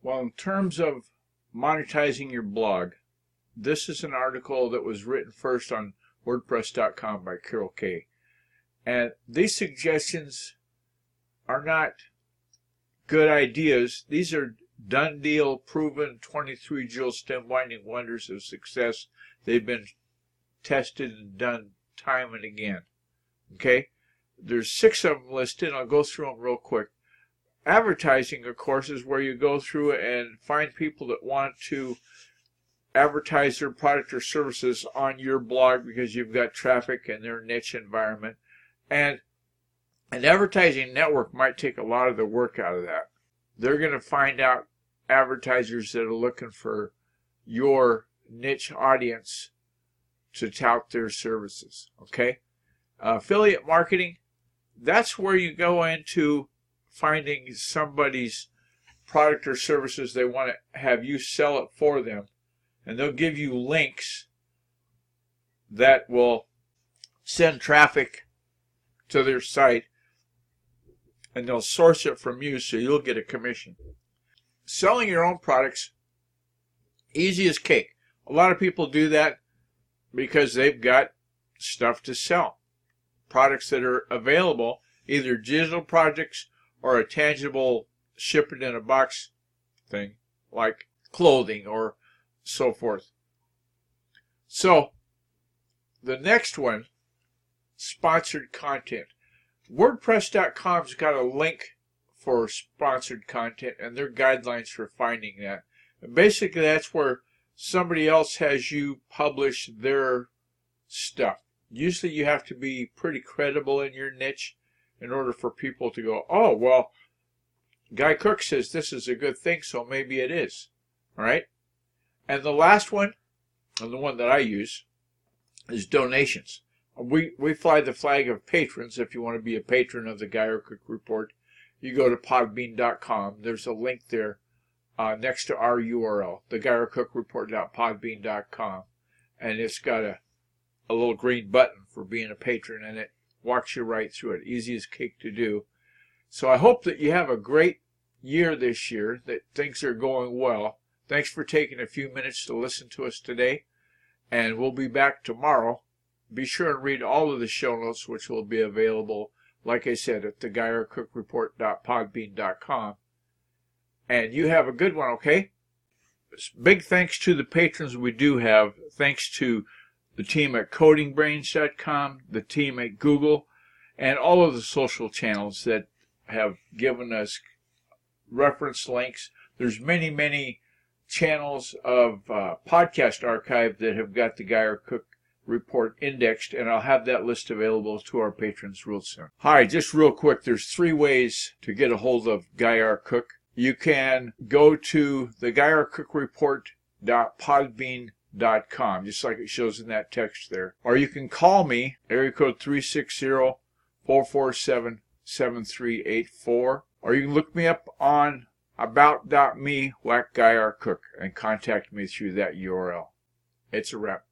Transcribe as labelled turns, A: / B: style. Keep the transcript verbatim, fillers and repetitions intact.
A: Well, in terms of monetizing your blog, this is an article that was written first on WordPress dot com by Carol Kay. And these suggestions are not good ideas. These are done deal, proven twenty-three jewel stem winding wonders of success. They've been tested and done time and again. Okay? There's six of them listed. I'll go through them real quick. Advertising, of course, is where you go through and find people that want to advertise their product or services on your blog because you've got traffic in their niche environment. And an advertising network might take a lot of the work out of that. They're going to find out advertisers that are looking for your niche audience to tout their services. Okay? Uh, affiliate marketing, that's where you go into finding somebody's product or services they want to have you sell it for them, and they'll give you links that will send traffic to their site, and they'll source it from you so you'll get a commission. Selling your own products, easy as cake. A lot of people do that because they've got stuff to sell, products that are available, either digital projects or a tangible ship it in a box thing like clothing or so forth. So the next one, sponsored content. WordPress dot com's got a link for sponsored content and their guidelines for finding that. And basically that's where somebody else has you publish their stuff. Usually you have to be pretty credible in your niche in order for people to go, oh, well, Guy Cook says this is a good thing, so maybe it is. All right? And the last one, and the one that I use, is donations. We, we fly the flag of patrons. If you want to be a patron of the Guy R. Cook Report, you go to podbean dot com. There's a link there uh, next to our U R L, the Guy R. Cook Report dot podbean dot com. And it's got a, a little green button for being a patron, and it walks you right through it. Easy as cake to do. So I hope that you have a great year this year, that things are going well. Thanks for taking a few minutes to listen to us today, and we'll be back tomorrow. Be sure and read all of the show notes, which will be available, like I said, at the Guy R. Cook Report dot podbean dot com. And you have a good one, okay? Big thanks to the patrons we do have. Thanks to the team at coding brains dot com, the team at Google, and all of the social channels that have given us reference links. There's many, many channels of uh, podcast archive that have got the Guy R. Cook Report indexed, and I'll have that list available to our patrons real soon. Hi, just real quick, there's three ways to get a hold of Guy R. Cook. You can go to the Guy R. Cook Report dot podbean dot com, just like it shows in that text there. Or you can call me, area code three six zero, four four seven, seven three eight four. Or you can look me up on about dot me, whack Guy R. Cook, and contact me through that U R L. It's a wrap.